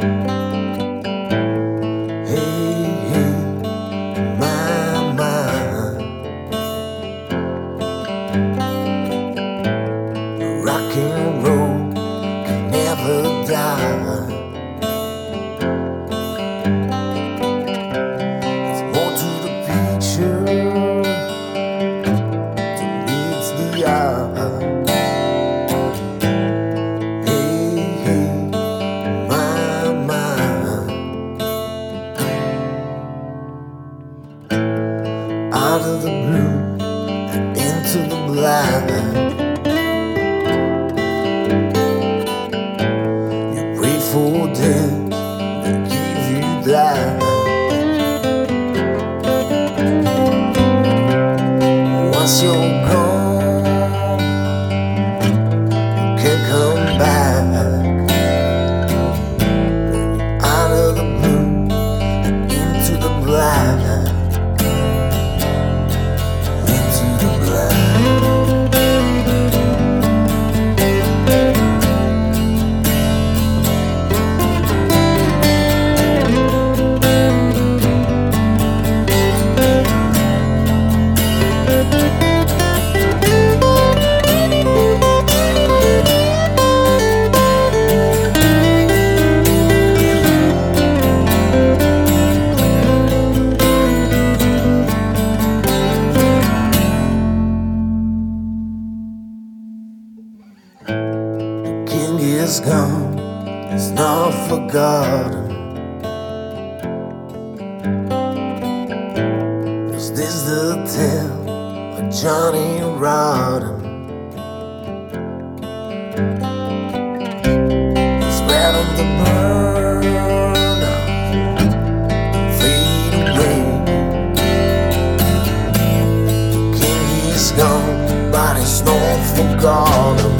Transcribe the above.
Rock and roll can never die. It's more to the picture than meets the eye. Hey, hey, my mind. Out of the blue and into the blind. For death to give you life. Once you're gone, you can't come back. Out of the blue, into the black, into the black. Is gone, it's not forgotten. Is this the tale of Johnny Rotten? Spread on the burn out, fade away. The king is gone, but it's not forgotten.